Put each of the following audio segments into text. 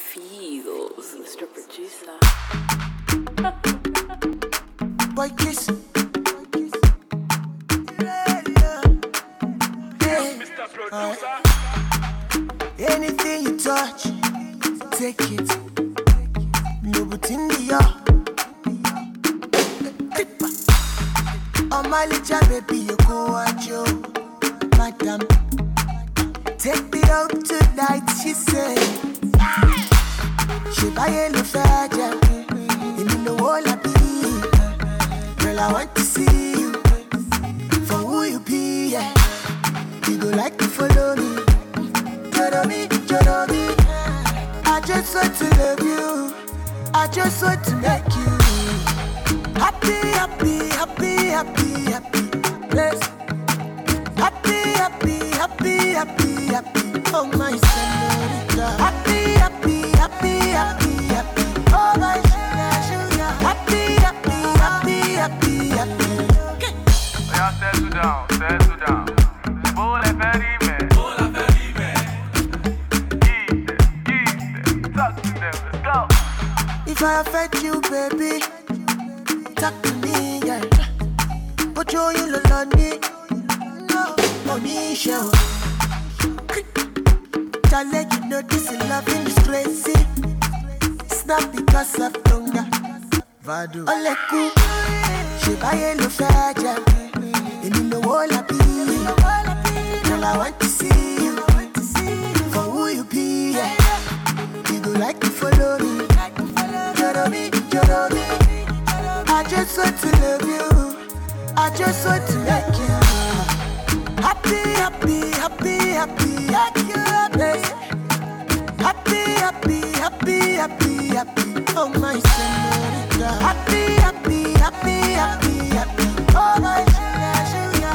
Feels, Mr. Producer. Boy kiss. Mr. Producer. Anything you touch, take it. No but in the oh my little baby, you go at you, madam. Take me out tonight, she said. She buy a little fair, and you know all I be. Girl, I want to see you for who you be. Yeah. You go like to follow me. Joromi. I just want to love you. I just want to make you happy. Yes. Happy. Oh my señorita. Happy. Oh my sugar. Happy. Okay. Yeah, settle down. Pour la ferime. Talk to them, let's go. If I offend you, baby, talk to me, yeah. But you lonely, no, money show. Charlie, you know this is loving is crazy. It's not because of hunger. Vado, ole cool. She buy a little fair, and you know all I be. Girl, I want to see you for who you be, yeah. You go like to follow me. Joromi. I just want to love you. I just want to make you happy. Oh my señorita. Happy. Oh my sugar.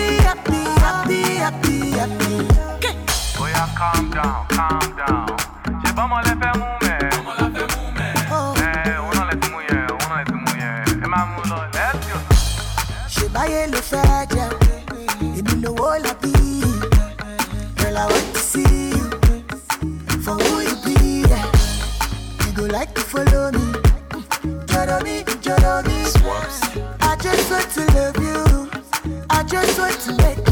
Happy. Okay. Oh yeah, calm down. J'ai pas mal fait moumer. On a laissé mouiller. Et ma moulin, let's go. She buy a little fair, and you know all I be. Girl, I want to see you for who you be. Yeah. You go like to follow me. Joromi. Swaps. I just want to love you. I just want to make